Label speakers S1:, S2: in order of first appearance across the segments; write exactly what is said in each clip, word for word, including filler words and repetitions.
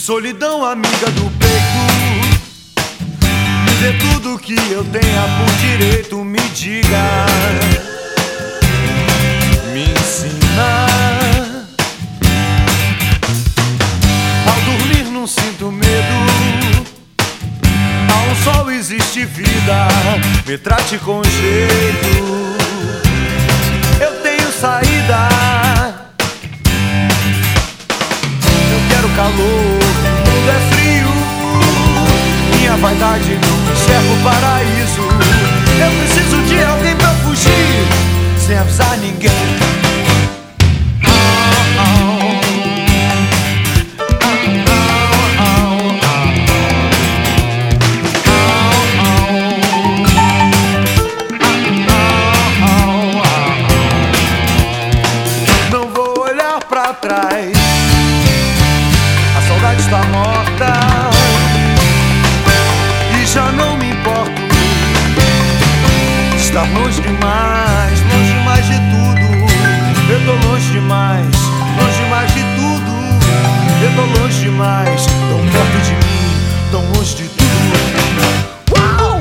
S1: Solidão, amiga do peito, me dê tudo que eu tenha por direito, me diga, me ensina. Ao dormir não sinto medo, ao sol existe vida, me trate com jeito, eu tenho saída. Eu quero calor, o mundo é frio, minha vaidade não enxerga o paraíso. Eu preciso de alguém pra fugir, sem avisar ninguém. Não vou olhar pra trás, a saudade está morta e já não me importo estar longe demais, longe demais de tudo. Eu tô longe demais, longe demais de tudo. Eu tô longe demais, tão perto de mim, tão longe de tudo. Uau!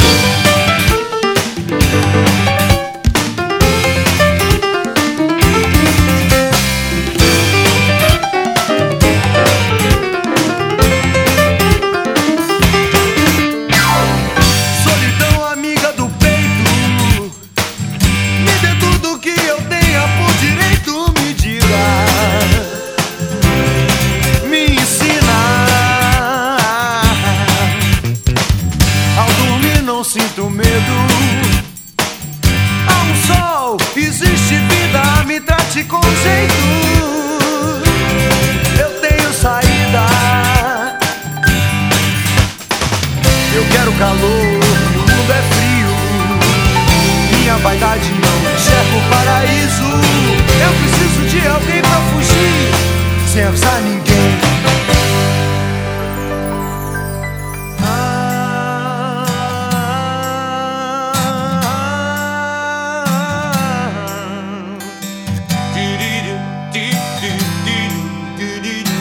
S1: Não sinto medo, há um sol, existe vida, me trate com jeito, eu tenho saída. Eu quero calor, o mundo é frio, minha vaidade não enxerga o paraíso. Eu preciso de alguém pra fugir, sem avisar ninguém. Do do do do do do.